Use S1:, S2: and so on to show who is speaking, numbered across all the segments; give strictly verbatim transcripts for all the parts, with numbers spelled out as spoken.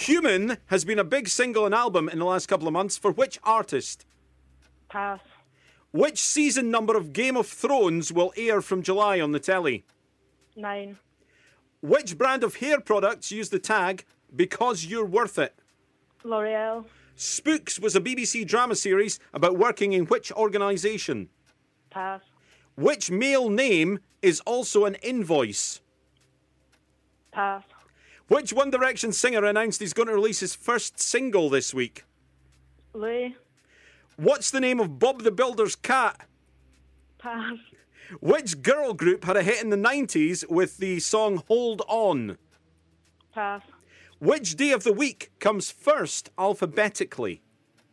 S1: Human has been a big single and album in the last couple of months for which artist?
S2: Pass.
S1: Which season number of Game of Thrones will air from July on the telly?
S2: Nine.
S1: Which brand of hair products use the tag "Because You're Worth It"?
S2: L'Oreal.
S1: Spooks was a B B C drama series about working in which organisation?
S2: Pass.
S1: Which male name is also an invoice?
S2: Pass.
S1: Which One Direction singer announced he's going to release his first single this week?
S2: Louis.
S1: What's the name of Bob the Builder's cat?
S2: Pass.
S1: Which girl group had a hit in the nineties with the song Hold On?
S2: Pass.
S1: Which day of the week comes first alphabetically?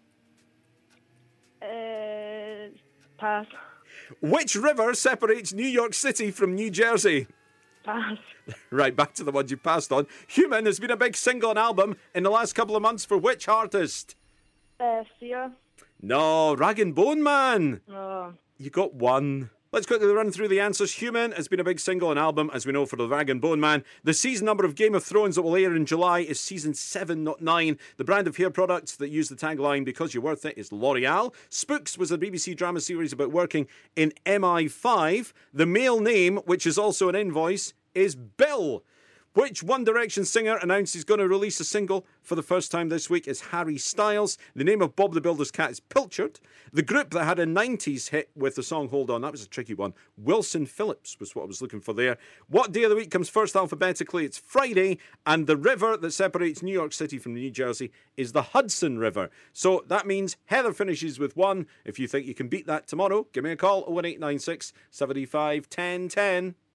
S2: Uh, pass.
S1: Which river separates New York City from New Jersey?
S2: Pass.
S1: Right, back to the ones you passed on. Human has been a big single and album in the last couple of months for which artist?
S2: Uh, Sia.
S1: No, Rag and Bone Man.
S2: Oh.
S1: You got one. Let's quickly run through the answers. Human has been a big single and album, as we know, for the Rag and Bone Man. The season number of Game of Thrones that will air in July is season seven, not nine. The brand of hair products that use the tagline "Because You're Worth It" is L'Oreal. Spooks was a B B C drama series about working in M I five. The male name, which is also an invoice, is Bill. Which One Direction singer announced he's going to release a single for the first time this week is Harry Styles. The name of Bob the Builder's cat is Pilchard. The group that had a nineties hit with the song Hold On, that was a tricky one. Wilson Phillips was what I was looking for there. What day of the week comes first alphabetically? It's Friday. And the river that separates New York City from New Jersey is the Hudson River. So that means Heather finishes with one. If you think you can beat that tomorrow, give me a call, oh one eight nine six, seven five, one oh one oh.